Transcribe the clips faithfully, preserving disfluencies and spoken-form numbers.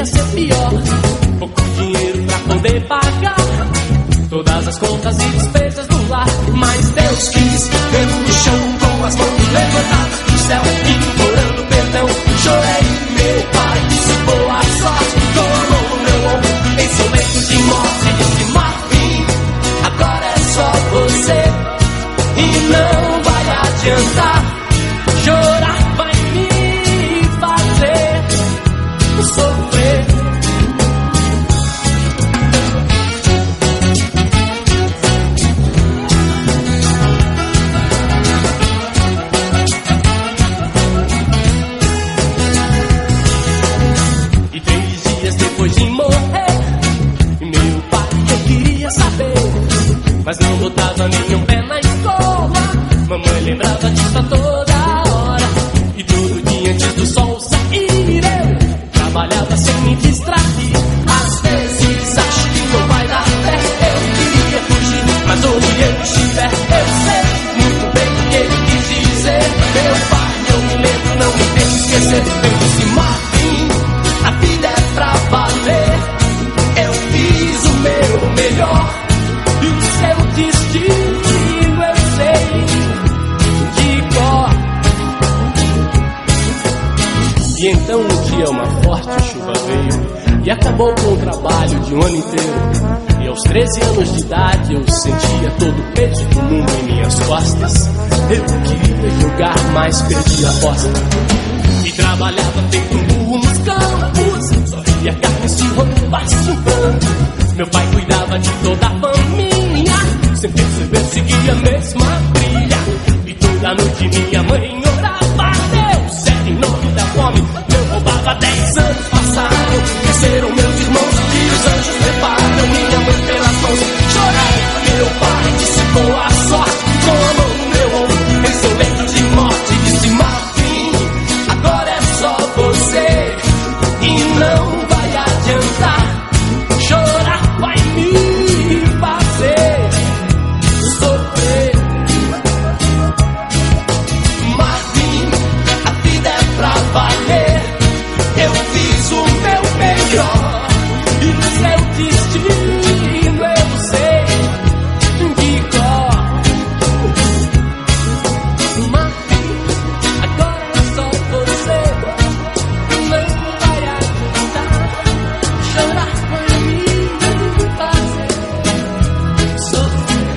podia ser pior. Pouco dinheiro pra poder pagar todas as contas e despesas do lar. Mas Deus quis ver no chão com as mãos levantadas pro céu, implorando perdão. Chorei, meu pai disse boa sorte, com a mão no meu ombro em seu leito de morte. Disse Marvin, agora é só você e não vai adiantar. Chorar vai me fazer sofrer. E três dias depois de morrer, meu pai eu queria saber, mas não botava nenhum pé na escola. Mamãe lembrava disso a toda hora, e todo dia antes do sol sair eu trabalhava sem me distrair. Às vezes acho que não vai dar pé, eu queria fugir, mas onde eu estiver eu sei muito bem o que ele quis dizer. Meu pai, eu me lembro, não me deixe esquecer. Eu disse Marvin, a vida é pra valer, eu fiz o meu melhor e o seu destino eu sei de cor. E então um dia uma forte chuva veio e acabou com o trabalho de um ano inteiro. E aos treze anos de idade eu sentia todo o peso do mundo em minhas costas. Eu queria jogar, mas perdi a aposta. E trabalhava feito um burro nos campos, só via carne se roubar chupando. Meu pai cuidava de toda a família, sem perceber seguia a mesma trilha. E toda noite minha mãe orava a Deus, era em nome da fome. Eu roubava, dez anos passaram, cresceram meus irmãos e os anjos preparam minha mãe pelas mãos. Chorei, meu pai disse boa sorte, com a mão no meu ombro em seu leito de morte. Disse Marvin, agora é só você e não vai adiantar. Chorar vai me fazer sofrer. Marvin, a vida é pra valer, eu fiz o meu melhor e o seu destino eu sei de cor. Marvin, agora é só você, não vai adiantar. Chorar vai me fazer sofrer.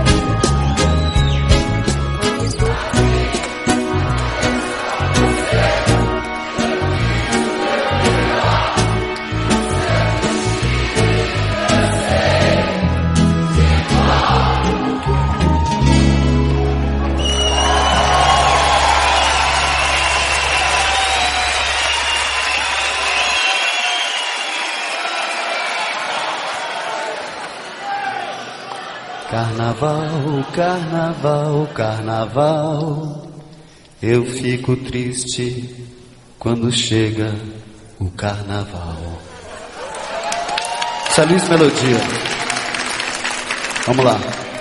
Carnaval, carnaval, carnaval, eu fico triste quando chega o carnaval. Essa é a Luiz Melodia. Vamos lá.